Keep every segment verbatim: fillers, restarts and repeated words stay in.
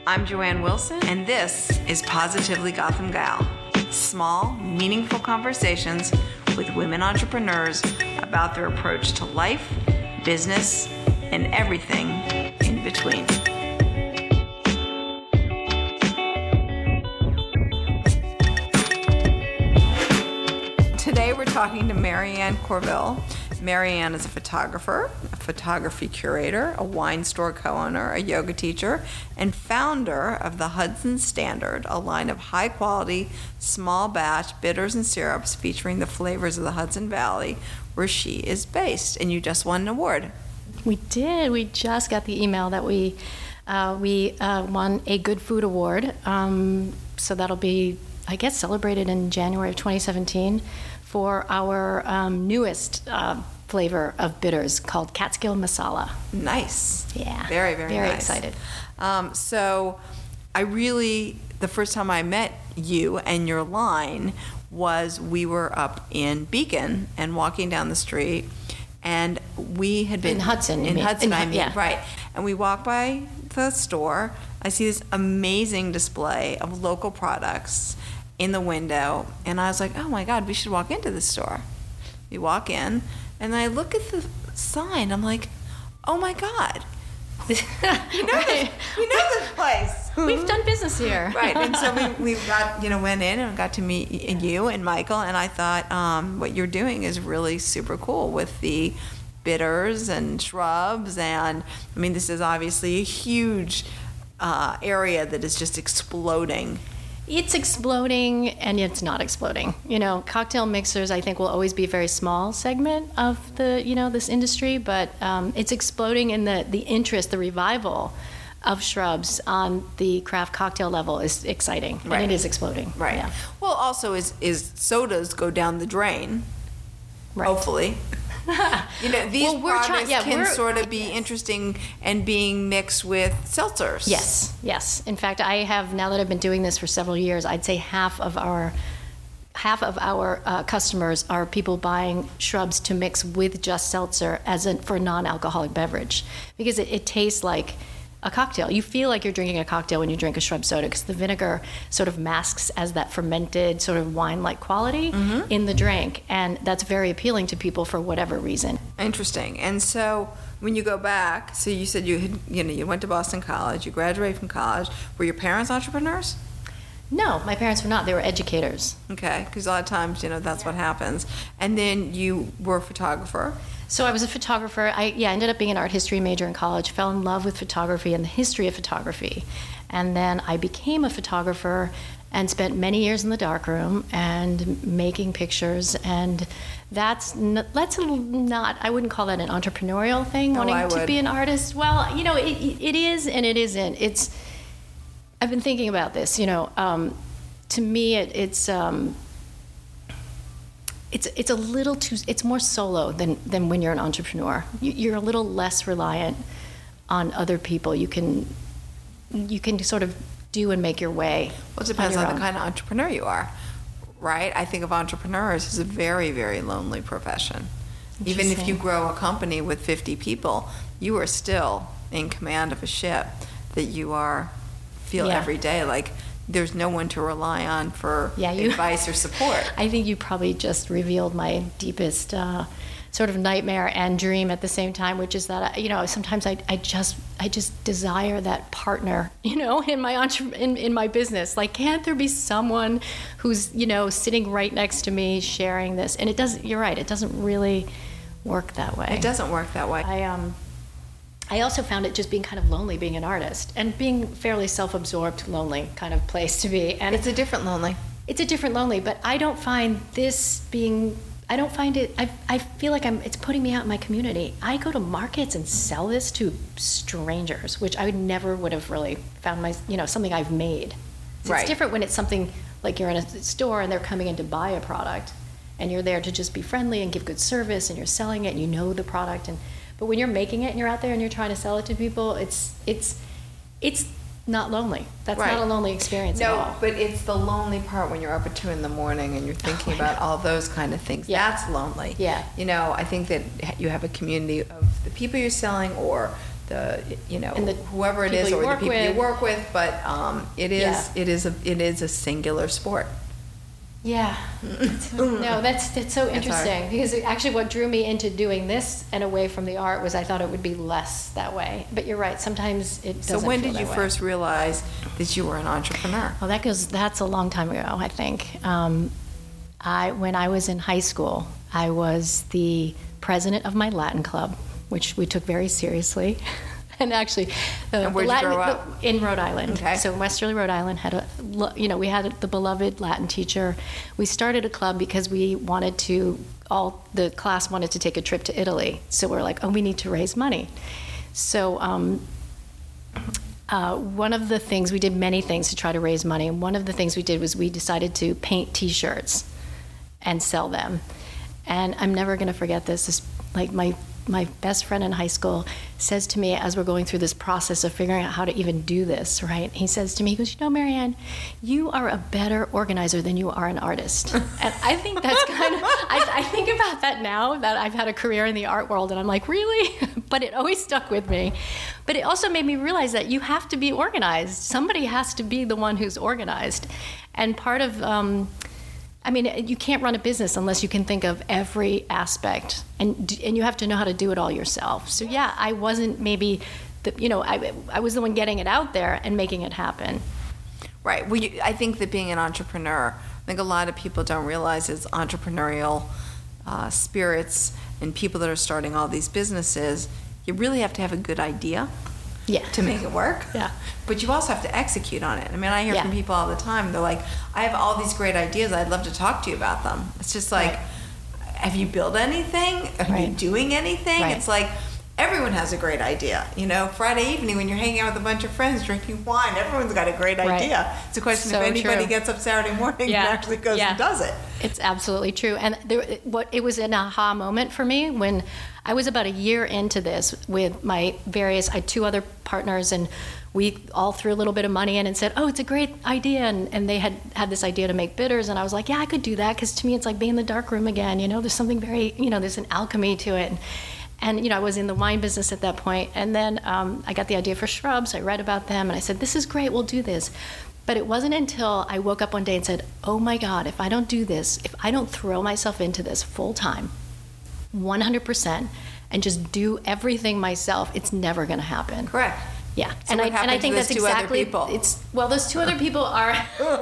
I'm Joanne Wilson, and this is Positively Gotham Gal. Small, meaningful conversations with women entrepreneurs about their approach to life, business, and everything in between. Today we're talking to Marianne Corville. Marianne is a photographer, a photography curator, a wine store co-owner, a yoga teacher, and founder of the Hudson Standard, a line of high-quality, small-batch bitters and syrups featuring the flavors of the Hudson Valley, where she is based. And you just won an award. We did. We just got the email that we uh, we uh, won a Good Food Award. Um, so that'll be, I guess, celebrated in January of twenty seventeen. For our um, newest uh, flavor of bitters called Catskill Masala. Nice. Yeah. Very, very, very nice. excited. Um, so I really, the first time I met you and your line was we were up in Beacon and walking down the street, and we had been... In Hudson. In mean. Hudson, in, I mean, yeah. right. And we walked by the store. I see this amazing display of local products in the window, and I was like, oh my God, we should walk into the store. We walk in, and I look at the sign. I'm like, oh my God, you know, Right. this, you know this place. We've done business here. Right, and so we, we got, you know, went in and got to meet you and Michael, and I thought um, what you're doing is really super cool with the bitters and shrubs, and I mean, this is obviously a huge uh, area that is just exploding. It's exploding and it's not exploding. You know, cocktail mixers, I think, will always be a very small segment of the, you know, this industry, but um, it's exploding in the, the interest, the revival of shrubs on the craft cocktail level is exciting. Right. And it is exploding. Right. Yeah. Well, also is is sodas go down the drain, Right. hopefully. You know, these Well, we're try- products yeah, can we're- sort of be interesting and being mixed with seltzers. Yes, yes. In fact, I have, now that I've been doing this for several years, I'd say half of our half of our uh, customers are people buying shrubs to mix with just seltzer as a, for a non-alcoholic beverage, because it, it tastes like a cocktail. You feel like you're drinking a cocktail when you drink a shrub soda, because the vinegar sort of masks as that fermented sort of wine-like quality mm-hmm. in the drink, and that's very appealing to people for whatever reason. Interesting. And so when you go back, so you said you had, you know, you went to Boston College, you graduated from college. Were your parents entrepreneurs? No, my parents were not. They were educators. Okay, because a lot of times, you know, that's what happens. And then you were a photographer. So I was a photographer. I yeah, ended up being an art history major in college, fell in love with photography and the history of photography. And then I became a photographer and spent many years in the darkroom and making pictures. And that's n- that's a, not, I wouldn't call that an entrepreneurial thing, Oh, wanting I to would. be an artist. Well, you know, it, it is and it isn't. It's, I've been thinking about this, you know. Um, to me, it, it's... Um, It's it's a little too, it's more solo than, than when you're an entrepreneur. You, you're a little less reliant on other people. You can you can sort of do and make your way. Well, it depends on, on, your the own. kind of entrepreneur you are, right? I think of entrepreneurs as a very, very lonely profession. Even if you Interesting. grow a company with fifty people, you are still in command of a ship that you are, feel Yeah. every day like there's no one to rely on for Yeah, you- advice or support. I think you probably just revealed my deepest uh, sort of nightmare and dream at the same time, which is that, you know, sometimes I, I just I just desire that partner, you know, in my entre- in, in my business. Like, can't there be someone who's, you know, sitting right next to me sharing this? And it doesn't, you're right, it doesn't really work that way. It doesn't work that way. I um I also found it just being kind of lonely being an artist, and being fairly self-absorbed, lonely kind of place to be. And It's a different lonely. it's a different lonely, but I don't find this being, I don't find it, I, I feel like I'm, it's putting me out in my community. I go to markets and sell this to strangers, which I would never would have really found my, you know, something I've made. So Right. It's different when it's something like you're in a store and they're coming in to buy a product, and you're there to just be friendly and give good service, and you're selling it and you know the product. And but when you're making it and you're out there and you're trying to sell it to people, it's it's it's not lonely. That's Right. not a lonely experience at No, all. but it's the lonely part when you're up at two in the morning and you're thinking Oh, I about know. all those kind of things. Yeah. That's lonely. Yeah. You know, I think that you have a community of the people you're selling or the you know And the whoever it people is you or the work people you with. work with, but um, it is Yeah. it is a it is a singular sport. Yeah. No, that's that's so hard. interesting because it- actually what drew me into doing this and away from the art was I thought it would be less that way. But you're right, sometimes it doesn't So when feel did you that way. first realize that you were an entrepreneur? Well, that goes. That's a long time ago, I think. Um, I when I was in high school, I was the president of my Latin club, which we took very seriously. And actually, the, And where'd the you Latin, grow up? the- in Rhode Island. Okay. So Westerly, Rhode Island had a, lo- you know, we had the beloved Latin teacher. We started a club because we wanted to. All the class wanted to take a trip to Italy. So we're like, oh, we need to raise money. So. Um, Uh, one of the things, we did many things to try to raise money, and one of the things we did was we decided to paint T-shirts and sell them. And I'm never going to forget this. This, like my my best friend in high school says to me as we're going through this process of figuring out how to even do this, right? He says to me, he goes, you know, Marianne, you are a better organizer than you are an artist. And I think that's kind of, I, I think about that now that I've had a career in the art world, and I'm like, really? But it always stuck with me. But it also made me realize that you have to be organized. Somebody has to be the one who's organized. And part of, um, I mean, you can't run a business unless you can think of every aspect, and and you have to know how to do it all yourself. So yeah, I wasn't maybe, the, you know, I I was the one getting it out there and making it happen. Right. Well, you, I think that being an entrepreneur, I think a lot of people don't realize it's entrepreneurial uh, spirits and people that are starting all these businesses. You really have to have a good idea. Yeah. To make it work. Yeah. But you also have to execute on it. I mean, I hear Yeah. from people all the time. They're like, I have all these great ideas. I'd love to talk to you about them. It's just like, Right. have you built anything? Are you Right. doing anything? Right. It's like, everyone has a great idea. You know, Friday evening when you're hanging out with a bunch of friends drinking wine, everyone's got a great Right. idea. It's a question So if anybody true. gets up Saturday morning Yeah. and actually goes Yeah. and does it. It's absolutely true. And there, what it was an aha moment for me when I was about a year into this with my various, I had two other partners, and we all threw a little bit of money in and said, oh, it's a great idea. And, and they had had this idea to make bitters. And I was like, yeah, I could do that. Because to me, it's like being in the dark room again. You know, there's something very, you know, there's an alchemy to it. And, and you know, I was in the wine business at that point. And then um, I got the idea for shrubs. I read about them. And I said, this is great. We'll do this. But it wasn't until I woke up one day and said, oh my God, if I don't do this, if I don't throw myself into this full time, one hundred percent, and just do everything myself, it's never going to happen. Correct. Yeah, So and what I and happened I to think those that's two other exactly people? it's. Well, those two other people are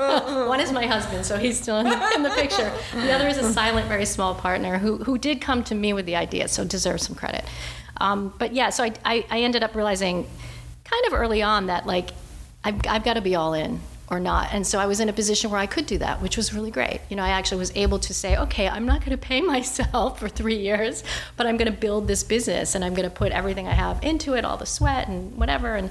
one is my husband, so he's still in the, in the picture. The other is a silent, very small partner who who did come to me with the idea, so deserves some credit. Um, but yeah, so I, I I ended up realizing, kind of early on, that like I've I've got to be all in or not. And so I was in a position where I could do that, which was really great. You know, I actually was able to say, okay, I'm not going to pay myself for three years, but I'm going to build this business, and I'm going to put everything I have into it, all the sweat and whatever. And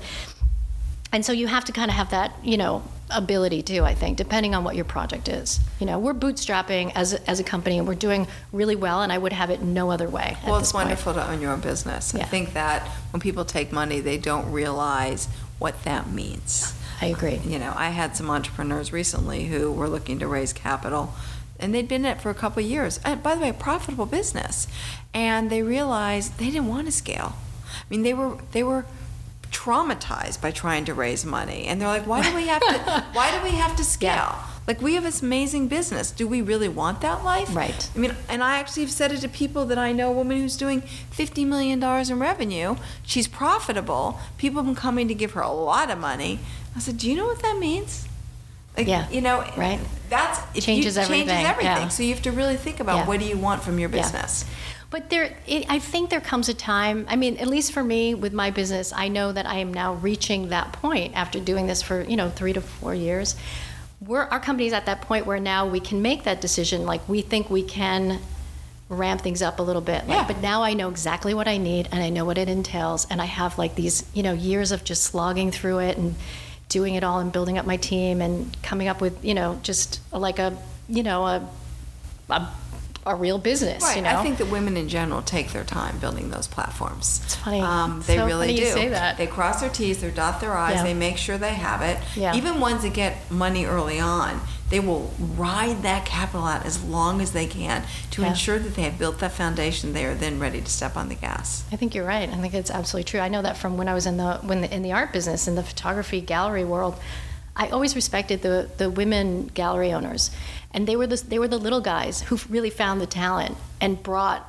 and so you have to kind of have that, you know, ability too, I think, depending on what your project is. You know, we're bootstrapping as a, as a company, and we're doing really well, and I would have it no other way. Well, at it's this point. wonderful to own your own business. I Yeah. think that when people take money, they don't realize what that means. I agree. You know, I had some entrepreneurs recently who were looking to raise capital, and they'd been in it for a couple of years. And by the way, a profitable business, and they realized they didn't want to scale. I mean, they were they were traumatized by trying to raise money, and they're like, "Why do we have to? Why do we have to scale? Yeah. Like, we have this amazing business. Do we really want that life?" Right. I mean, and I actually have said it to people that I know. A woman who's doing fifty million dollars in revenue. She's profitable. People have been coming to give her a lot of money. I said, do you know what that means? Like, Yeah, you know, right. That's if Changes you, everything, Changes everything. yeah. So you have to really think about Yeah. what do you want from your Yeah. business. But there, it, I think there comes a time, I mean, at least for me with my business, I know that I am now reaching that point after doing this for, you know, three to four years. We're, our company's at that point where now we can make that decision. Like, we think we can ramp things up a little bit. Like, Yeah. But now I know exactly what I need, and I know what it entails, and I have like these, you know, years of just slogging through it and doing it all and building up my team and coming up with, you know, just like a, you know, a, a a real business. Right. You know, I think that women in general take their time building those platforms. It's funny. Um, they so really funny do. You say that. They cross their T's, they dot their I's, Yeah. they make sure they have it. Yeah. Even ones that get money early on, they will ride that capital out as long as they can to Yeah. ensure that they have built that foundation. They are then ready to step on the gas. I think you're right. I think it's absolutely true. I know that from when I was in the when the, in the art business, in the photography gallery world. I always respected the, the women gallery owners, and they were the, they were the little guys who really found the talent and brought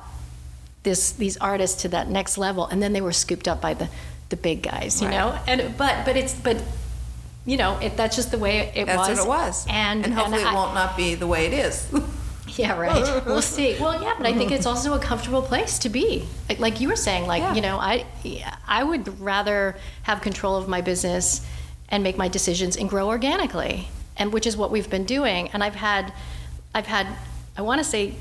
this these artists to that next level, and then they were scooped up by the, the big guys, you Right. know. And but but it's but you know it, that's just the way it That's was. what it was. And and hopefully and I, it won't not be the way it is. Yeah, right. We'll see. Well, yeah, but I think it's also a comfortable place to be. Like, like you were saying, like, Yeah. you know, I I would rather have control of my business and make my decisions and grow organically, and which is what we've been doing. And I've had, I've had, I want to say,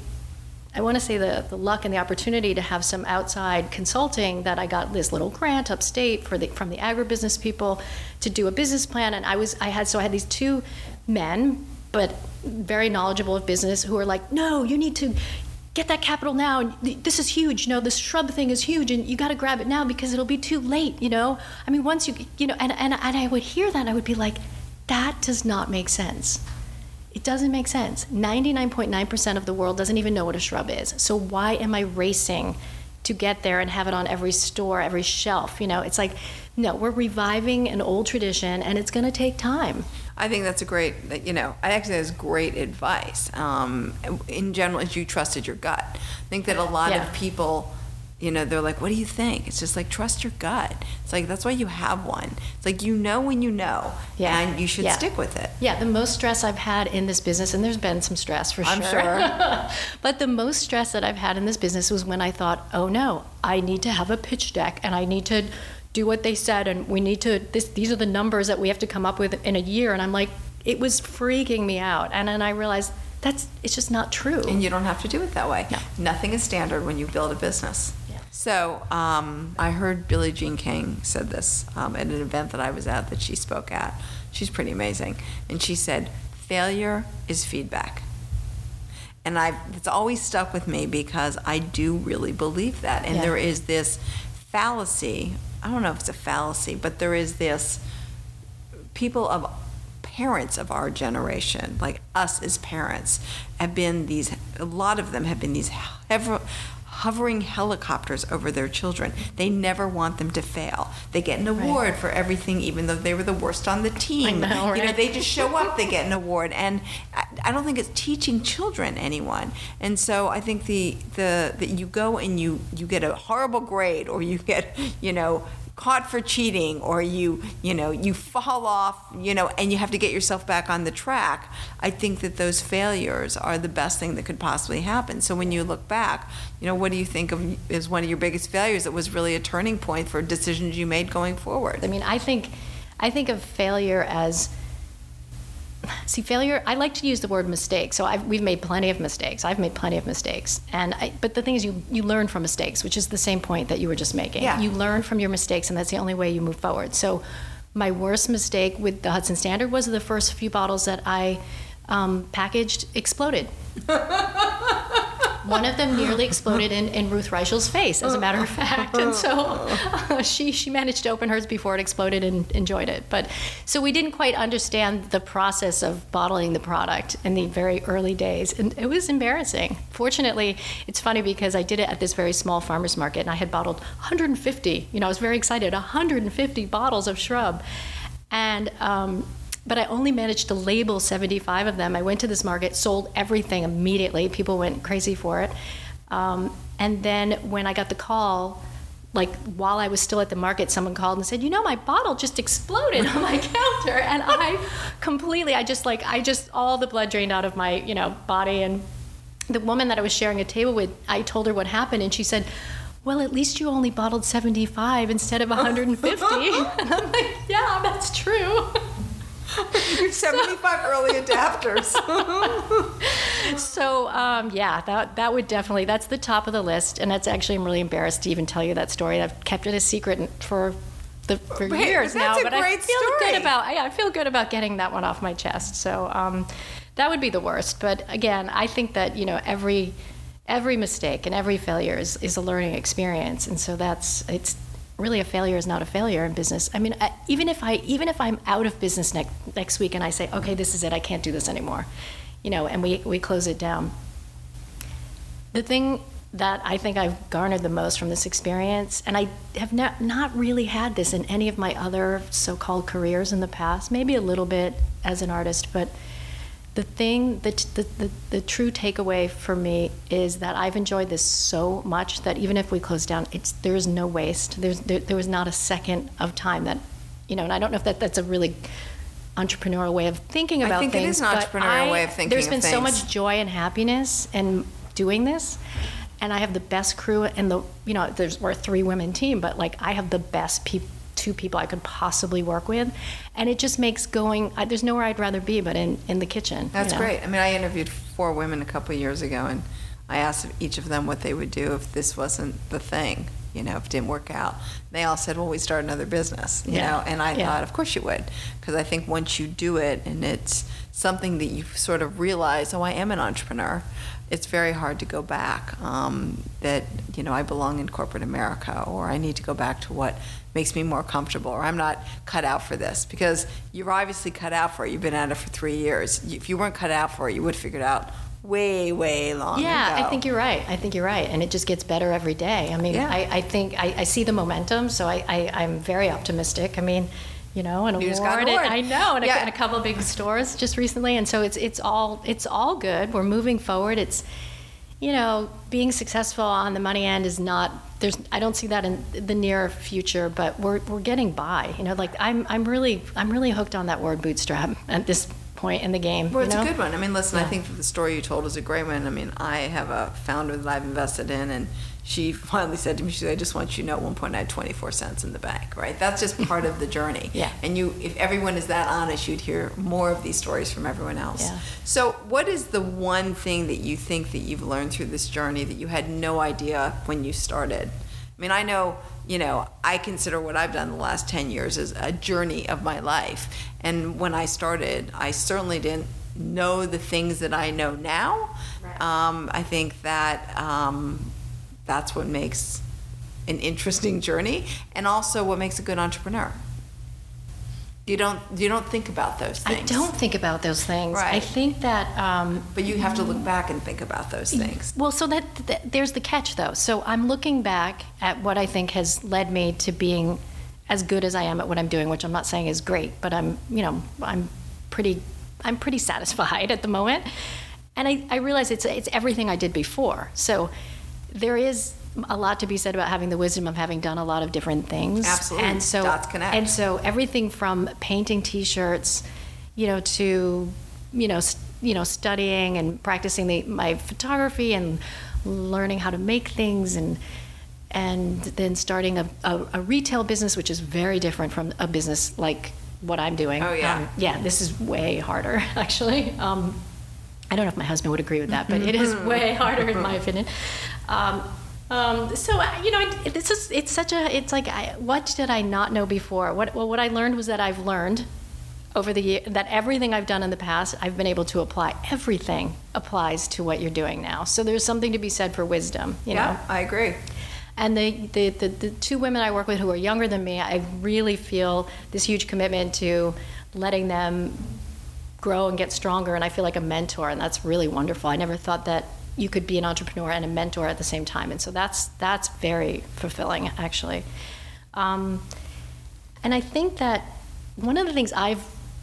I want to say the, the luck and the opportunity to have some outside consulting that I got this little grant upstate for the from the agribusiness people to do a business plan. And I was I had so I had these two men, but very knowledgeable of business, who are like, no, you need to get that capital now. And this is huge. You know, this shrub thing is huge, and you got to grab it now because it'll be too late. You know, I mean, once you, you know, and, and, and I would hear that, and I would be like, that does not make sense. It doesn't make sense. ninety-nine point nine percent of the world doesn't even know what a shrub is. So why am I racing to get there and have it on every store, every shelf? You know, it's like, no, we're reviving an old tradition, and it's going to take time. I think that's a great, you know, I actually think that's great advice. Um, in general, is you trusted your gut. I think that a lot Yeah. of people, you know, they're like, what do you think? It's just like, trust your gut. It's like, that's why you have one. It's like, you know when you know, Yeah. and you should Yeah. stick with it. Yeah, the most stress I've had in this business, and there's been some stress for I'm sure. sure. But the most stress that I've had in this business was when I thought, oh no, I need to have a pitch deck, and I need to do what they said, and we need to, this, these are the numbers that we have to come up with in a year. And I'm like, it was freaking me out. And then I realized that's, it's just not true. And you don't have to do it that way. No. Nothing is standard when you build a business. Yeah. So um, I heard Billie Jean King said this um, at an event that I was at that she spoke at. She's pretty amazing. And she said, failure is feedback. And I've, it's always stuck with me because I do really believe that. And Yeah. there is this fallacy, I don't know if it's a fallacy, but there is this, people of parents of our generation, like us as parents, have been these, a lot of them have been these hover, hovering helicopters over their children. They never want them to fail. They get an award for everything, even though they were the worst on the team. I know, You know, right? they just show up, they get an award. And I, I don't think it's teaching children anyone. And so I think the, the, that you go and you, you get a horrible grade, or you get, you know, caught for cheating, or you you know you fall off, you know and you have to get yourself back on the track. I think that those failures are the best thing that could possibly happen. So when you look back, you know what do you think of as one of your biggest failures that was really a turning point for decisions you made going forward? I mean, I think, I think of failure as, see, failure, I like to use the word mistake. So I've, we've made plenty of mistakes. I've made plenty of mistakes. And I, but the thing is, you, you learn from mistakes, which is the same point that you were just making. Yeah. You learn from your mistakes, and that's the only way you move forward. So my worst mistake with the Hudson Standard was the first few bottles that I um, packaged exploded. One of them nearly exploded in, in Ruth Reichel's face, as a matter of fact. And so uh, she she managed to open hers before it exploded and enjoyed it. But so we didn't quite understand the process of bottling the product in the very early days. And it was embarrassing. Fortunately, it's funny because I did it at this very small farmer's market, and I had bottled one hundred fifty. You know, I was very excited, one hundred fifty bottles of shrub. And um, but I only managed to label seventy-five of them. I went to this market, sold everything immediately. People went crazy for it. Um, and then when I got the call, like while I was still at the market, someone called and said, you know, my bottle just exploded on my counter. And I completely, I just like, I just, all the blood drained out of my, you know, body. And the woman that I was sharing a table with, I told her what happened, and she said, well, at least you only bottled seventy-five instead of one hundred fifty. And I'm like, yeah, that's true. You're seventy-five early adapters. So um, yeah, that that would definitely, that's the top of the list, and that's actually, I'm really embarrassed to even tell you that story. I've kept it a secret for the for Hey, years now, that's a but I great feel story. good about yeah, I feel good about getting that one off my chest. So um, that would be the worst. But again, I think that you know every every mistake and every failure is, is a learning experience. And so that's, it's really, a failure is not a failure in business. I mean, I, even if I, even if I'm out of business next, next week and I say, okay, this is it, I can't do this anymore, you know, and we, we close it down. The thing that I think I've garnered the most from this experience, and I have not, not really had this in any of my other so-called careers in the past, maybe a little bit as an artist, but the thing, the, the, the, the true takeaway for me is that I've enjoyed this so much that even if we close down, it's, there is no waste. There's, there, there was not a second of time that, you know, and I don't know if that, that's a really entrepreneurial way of thinking about things. I think it is an entrepreneurial I, way of thinking There's of been things. so much joy and happiness in doing this. And I have the best crew, and the, you know, there's, we're a three-women team, but like I have the best people, two people I could possibly work with, and it just makes going, I, there's nowhere I'd rather be but in, in the kitchen. That's you know? great. I mean, I interviewed four women a couple of years ago, and I asked each of them what they would do if this wasn't the thing, you know, if it didn't work out. They all said, well, we start another business, you Yeah. know, and I Yeah. thought, of course you would, because I think once you do it and it's something that you sort of realize, oh, I am an entrepreneur, it's very hard to go back, um, that, you know, I belong in corporate America, or I need to go back to what makes me more comfortable, or I'm not cut out for this, because you're obviously cut out for it. You've been at it for three years. If you weren't cut out for it, you would have figured out way, way long Yeah, ago. I think you're right. I think you're right. And it just gets better every day. I mean, Yeah. I, I think I, I see the momentum, so I, I, I'm very optimistic. I mean, you know, an You just got an award. award. I know, and, Yeah. a, and a couple of big stores just recently, and so it's it's all it's all good. We're moving forward. It's, you know, being successful on the money end is not, there's, I don't see that in the near future, but we're we're getting by. You know, like I'm I'm really I'm really hooked on that word bootstrap at this point in the game. Well, you it's know? a good one. I mean, listen, I Yeah. think that the story you told is a great one. I mean, I have a founder that I've invested in, and she finally said to me, she said, I just want you to know at one point I had twenty-four cents in the bank, right? That's just part of the journey. Yeah. And you, if everyone is that honest, you'd hear more of these stories from everyone else. Yeah. So what is the one thing that you think that you've learned through this journey that you had no idea when you started? I mean, I know, you know, I consider what I've done the last ten years as a journey of my life. And when I started, I certainly didn't know the things that I know now. Right. Um, I think that um, that's what makes an interesting journey, and also what makes a good entrepreneur. You don't you don't think about those I things. don't think about those things. Right. I think that. Um, But you have to look back and think about those things. Well, so that, that there's the catch, though. So I'm looking back at what I think has led me to being as good as I am at what I'm doing, which I'm not saying is great, but I'm, you know, I'm pretty, I'm pretty satisfied at the moment. And I, I realize it's it's everything I did before. So there is a lot to be said about having the wisdom of having done a lot of different things. Absolutely. And so, Dots connect. and so everything from painting T-shirts, you know, to, you know, st- you know, studying and practicing the, my photography and learning how to make things, and and then starting a, a, a retail business, which is very different from a business like what I'm doing. Oh, yeah. Um, yeah, this is way harder, actually. Um, I don't know if my husband would agree with that, but it is way harder in my opinion. Um, um, so uh, you know, it, this is it's such a it's like I, what did I not know before? What well, what I learned was that I've learned over the year that everything I've done in the past, I've been able to apply. Everything applies to what you're doing now. So there's something to be said for wisdom. You Yeah, know? I agree. And the, the, the, the two women I work with who are younger than me, I really feel this huge commitment to letting them grow and get stronger, and I feel like a mentor, and that's really wonderful. I never thought that you could be an entrepreneur and a mentor at the same time, and so that's that's very fulfilling, actually. Um, and I think that one of the things I've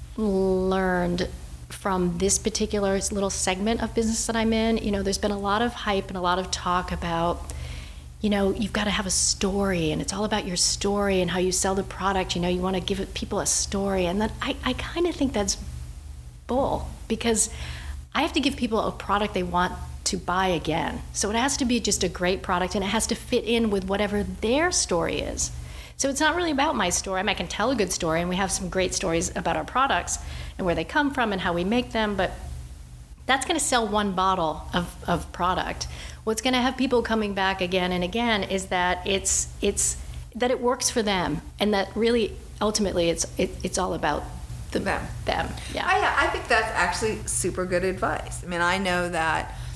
learned from this particular little segment of business that I'm in, you know, there's been a lot of hype and a lot of talk about, you know, you've got to have a story, and it's all about your story and how you sell the product. You know, you want to give people a story. And then I, I kind of think that's bull, because I have to give people a product they want to buy again. So it has to be just a great product, and it has to fit in with whatever their story is. So it's not really about my story. I mean, I can tell a good story, and we have some great stories about our products and where they come from and how we make them, but that's going to sell one bottle of, of product. What's going to have people coming back again and again is that it's it's that it works for them, and that really ultimately it's it, it's all about the, Them. Them. Yeah. I, I think that's actually super good advice. I mean, I know that,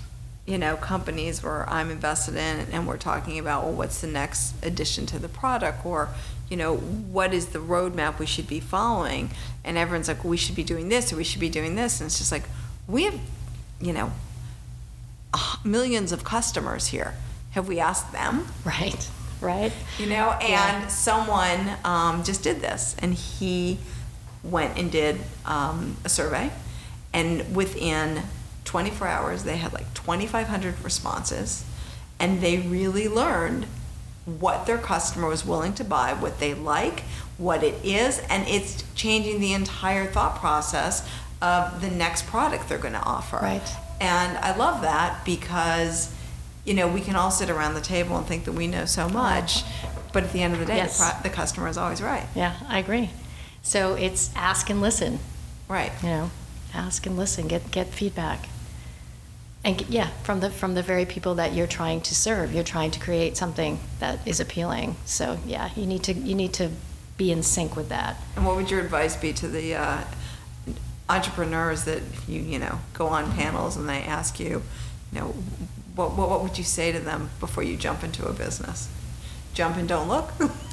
you know, companies where I'm invested in, and we're talking about, well, what's the next addition to the product, or, you know, what is the roadmap we should be following? And everyone's like, well, we should be doing this, or we should be doing this. And it's just like, we have, you know, millions of customers here. Have we asked them? Right, right. You know, and Yeah. someone um, just did this, and he went and did um, a survey, and within twenty-four hours, they had like twenty-five hundred responses, and they really learned what their customer was willing to buy, what they like, what it is, and it's changing the entire thought process of the next product they're going to offer. Right. And I love that because, you know, we can all sit around the table and think that we know so much, but at the end of the day, Yes. the, pro- the customer is always right. Yeah, I agree. So it's ask and listen. Right. You know, ask and listen, get get feedback. And get- yeah, from the from the very people that you're trying to serve, you're trying to create something that is appealing. So yeah, you need to you need to be in sync with that. And what would your advice be to the uh, entrepreneurs that you you know go on panels and they ask you, you know, what what what would you say to them before you jump into a business? Jump and don't look.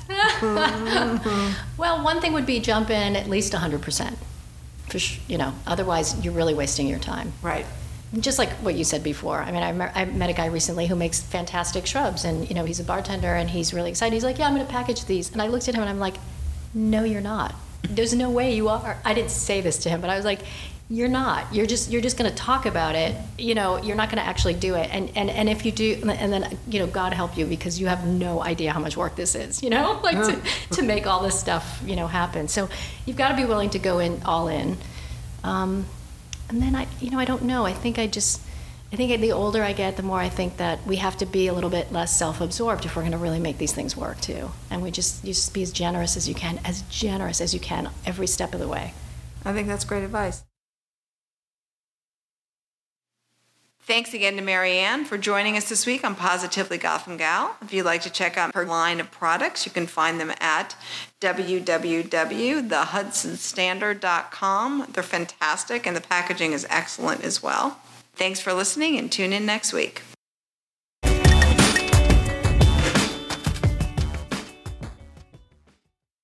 Well, one thing would be jump in at least one hundred percent. For sh- you know, otherwise you're really wasting your time. Right. Just like what you said before. I mean, I, me- I met a guy recently who makes fantastic shrubs, and you know, he's a bartender, and he's really excited. He's like, "Yeah, I'm going to package these." And I looked at him, and I'm like, "No, you're not. There's no way you are." I didn't say this to him, but I was like, "You're not. You're just you're just going to talk about it. You know, you're not going to actually do it. And and and if you do, and then you know, God help you, because you have no idea how much work this is. You know, like to to make all this stuff you know happen. So you've got to be willing to go in all in." Um, And then I, you know, I don't know. I think I just, I think the older I get, the more I think that we have to be a little bit less self-absorbed if we're going to really make these things work too. And we just, you just be as generous as you can, as generous as you can every step of the way. I think that's great advice. Thanks again to Marianne for joining us this week on Positively Gotham Gal. If you'd like to check out her line of products, you can find them at w w w dot the hudson standard dot com. They're fantastic, and the packaging is excellent as well. Thanks for listening, and tune in next week.